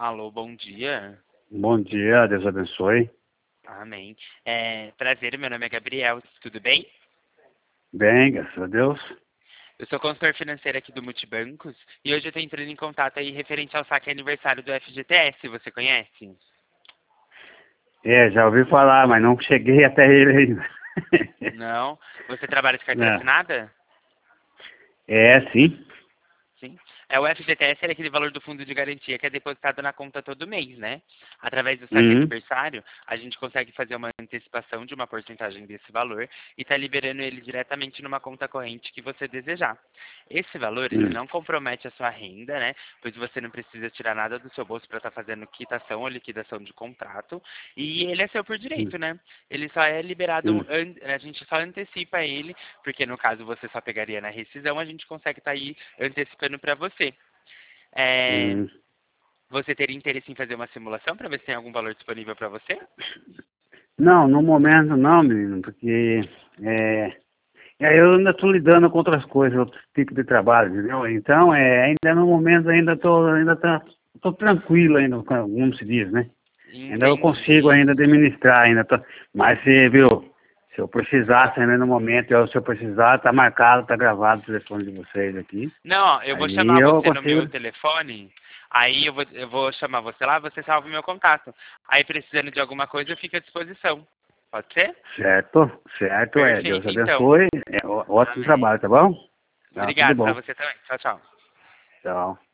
Alô, bom dia. Bom dia, Deus abençoe. Amém. Prazer, meu nome é Gabriel, tudo bem? Bem, graças a Deus. Eu sou consultor financeiro aqui do Multibancos e hoje eu estou entrando em contato aí referente ao saque aniversário do FGTS, você conhece? Já ouvi falar, mas não cheguei até ele ainda. Não? Você trabalha de carteira Não. assinada? Sim. Sim. O FGTS é aquele valor do fundo de garantia que é depositado na conta todo mês, né? Através do saque Uhum. aniversário, a gente consegue fazer uma antecipação de uma porcentagem desse valor e tá liberando ele diretamente numa conta corrente que você desejar. Esse valor, ele Uhum. não compromete a sua renda, né? Pois você não precisa tirar nada do seu bolso para estar fazendo quitação ou liquidação de contrato. E ele é seu por direito, né? Ele só é liberado, Uhum. a gente só antecipa ele, porque no caso você só pegaria na rescisão, a gente consegue estar aí antecipando para você. É, Uhum. você teria interesse em fazer uma simulação para ver se tem algum valor disponível para você? Não, no momento não, menino, porque eu ainda estou lidando com outras coisas, outros tipos de trabalho, entendeu? Então, ainda no momento tô tranquilo ainda, como se diz, né? Ainda eu consigo Entendi. ainda administrar ainda, mas se, viu, se eu precisasse ainda no momento, se eu precisar, tá marcado, tá gravado o telefone de vocês aqui. Não, ó, eu vou Aí chamar eu você no meu consigo. telefone, aí eu vou chamar você lá, você salva o meu contato. Aí precisando de alguma coisa, eu fico à disposição. Pode ser? Certo, certo, Deus Perfeito, então. abençoe, ótimo Amém. trabalho, tá bom? Tá, tudo Obrigado para bom. você também. Tchau, tchau. Tchau.